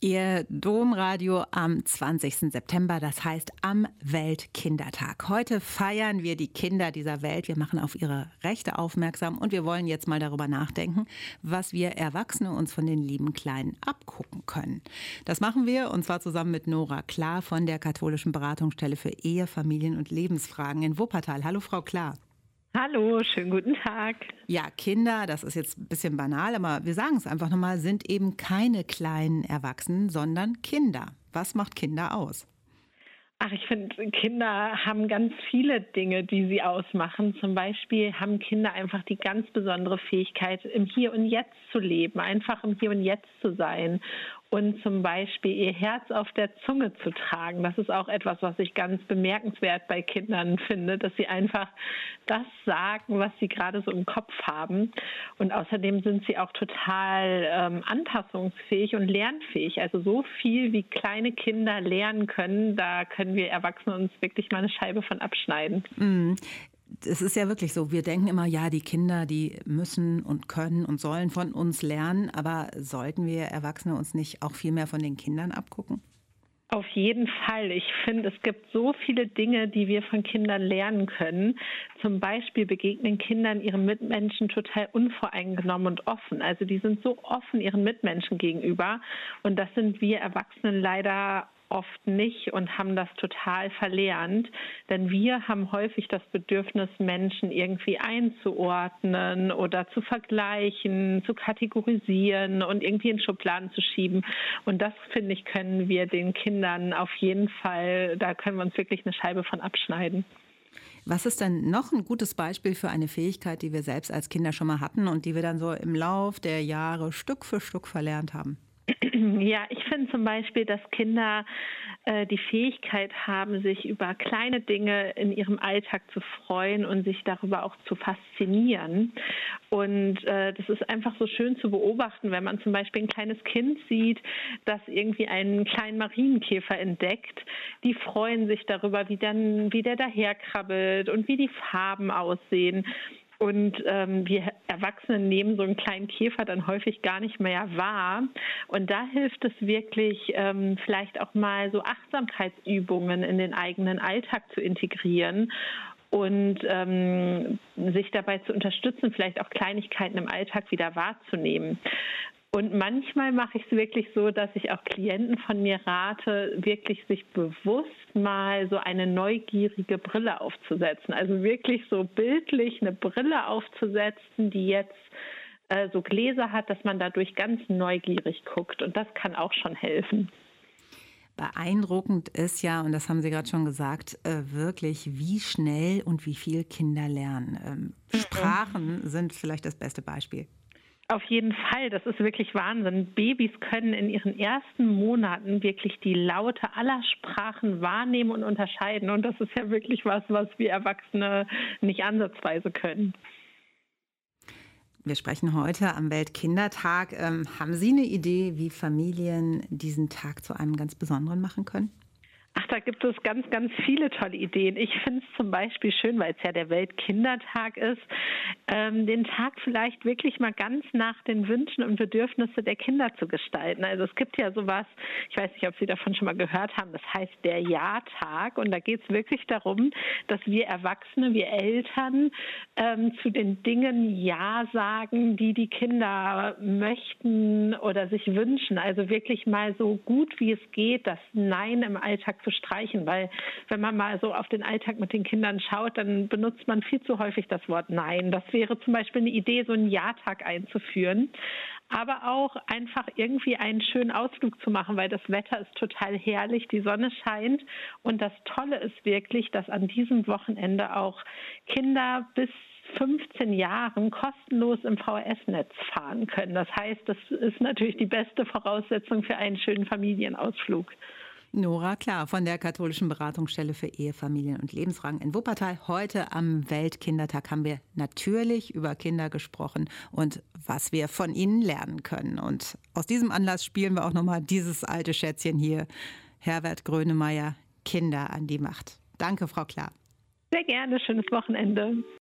Ihr Domradio am 20. September, das heißt am Weltkindertag. Heute feiern wir die Kinder dieser Welt. Wir machen auf ihre Rechte aufmerksam und wir wollen jetzt mal darüber nachdenken, was wir Erwachsene uns von den lieben Kleinen abgucken können. Das machen wir und zwar zusammen mit Nora Klar von der Katholischen Beratungsstelle für Ehe, Familien- und Lebensfragen in Wuppertal. Hallo Frau Klar. Hallo, schönen guten Tag. Ja, Kinder, das ist jetzt ein bisschen banal, aber wir sagen es einfach nochmal, sind eben keine kleinen Erwachsenen, sondern Kinder. Was macht Kinder aus? Ach, ich finde, Kinder haben ganz viele Dinge, die sie ausmachen. Zum Beispiel haben Kinder einfach die ganz besondere Fähigkeit, im Hier und Jetzt zu leben, einfach im Hier und Jetzt zu sein und zum Beispiel ihr Herz auf der Zunge zu tragen. Das ist auch etwas, was ich ganz bemerkenswert bei Kindern finde, dass sie einfach das sagen, was sie gerade so im Kopf haben. Und außerdem sind sie auch total anpassungsfähig und lernfähig. Also so viel, wie kleine Kinder lernen können, da können wir Erwachsene uns wirklich mal eine Scheibe von abschneiden. Es ist ja wirklich so, wir denken immer, ja, die Kinder, die müssen und können und sollen von uns lernen. Aber sollten wir Erwachsene uns nicht auch viel mehr von den Kindern abgucken? Auf jeden Fall. Ich finde, es gibt so viele Dinge, die wir von Kindern lernen können. Zum Beispiel begegnen Kindern ihren Mitmenschen total unvoreingenommen und offen. Also die sind so offen ihren Mitmenschen gegenüber. Und das sind wir Erwachsenen leider oft nicht und haben das total verlernt. Denn wir haben häufig das Bedürfnis, Menschen irgendwie einzuordnen oder zu vergleichen, zu kategorisieren und irgendwie in Schubladen zu schieben. Und das, finde ich, können wir den Kindern auf jeden Fall, da können wir uns wirklich eine Scheibe von abschneiden. Was ist denn noch ein gutes Beispiel für eine Fähigkeit, die wir selbst als Kinder schon mal hatten und die wir dann so im Lauf der Jahre Stück für Stück verlernt haben? Ja, ich finde zum Beispiel, dass Kinder die Fähigkeit haben, sich über kleine Dinge in ihrem Alltag zu freuen und sich darüber auch zu faszinieren. Und das ist einfach so schön zu beobachten, wenn man zum Beispiel ein kleines Kind sieht, das irgendwie einen kleinen Marienkäfer entdeckt. Die freuen sich darüber, wie der daherkrabbelt und wie die Farben aussehen. Und wir Erwachsenen nehmen so einen kleinen Käfer dann häufig gar nicht mehr wahr. Und da hilft es wirklich, vielleicht auch mal so Achtsamkeitsübungen in den eigenen Alltag zu integrieren und sich dabei zu unterstützen, vielleicht auch Kleinigkeiten im Alltag wieder wahrzunehmen. Und manchmal mache ich es wirklich so, dass ich auch Klienten von mir rate, wirklich sich bewusst mal so eine neugierige Brille aufzusetzen. Also wirklich so bildlich eine Brille aufzusetzen, die jetzt so Gläser hat, dass man dadurch ganz neugierig guckt. Und das kann auch schon helfen. Beeindruckend ist ja, und das haben Sie gerade schon gesagt, wirklich, wie schnell und wie viel Kinder lernen. Sprachen sind vielleicht das beste Beispiel. Auf jeden Fall, das ist wirklich Wahnsinn. Babys können in ihren ersten Monaten wirklich die Laute aller Sprachen wahrnehmen und unterscheiden. Und das ist ja wirklich was wir Erwachsene nicht ansatzweise können. Wir sprechen heute am Weltkindertag. Haben Sie eine Idee, wie Familien diesen Tag zu einem ganz besonderen machen können? Ach, da gibt es ganz, ganz viele tolle Ideen. Ich finde es zum Beispiel schön, weil es ja der Weltkindertag ist, den Tag vielleicht wirklich mal ganz nach den Wünschen und Bedürfnissen der Kinder zu gestalten. Also es gibt ja sowas, ich weiß nicht, ob Sie davon schon mal gehört haben, das heißt der Ja-Tag. Und da geht es wirklich darum, dass wir Erwachsene, wir Eltern zu den Dingen Ja sagen, die die Kinder möchten oder sich wünschen. Also wirklich mal so gut wie es geht, das Nein im Alltag zu streichen, weil wenn man mal so auf den Alltag mit den Kindern schaut, dann benutzt man viel zu häufig das Wort Nein. Das wäre zum Beispiel eine Idee, so einen Ja-Tag einzuführen, aber auch einfach irgendwie einen schönen Ausflug zu machen, weil das Wetter ist total herrlich, die Sonne scheint und das Tolle ist wirklich, dass an diesem Wochenende auch Kinder bis 15 Jahren kostenlos im VHS-Netz fahren können. Das heißt, das ist natürlich die beste Voraussetzung für einen schönen Familienausflug. Nora Klar von der Katholischen Beratungsstelle für Ehe, Familien- und Lebensfragen in Wuppertal. Heute am Weltkindertag haben wir natürlich über Kinder gesprochen und was wir von ihnen lernen können. Und aus diesem Anlass spielen wir auch nochmal dieses alte Schätzchen hier. Herbert Grönemeyer, Kinder an die Macht. Danke, Frau Klar. Sehr gerne, schönes Wochenende.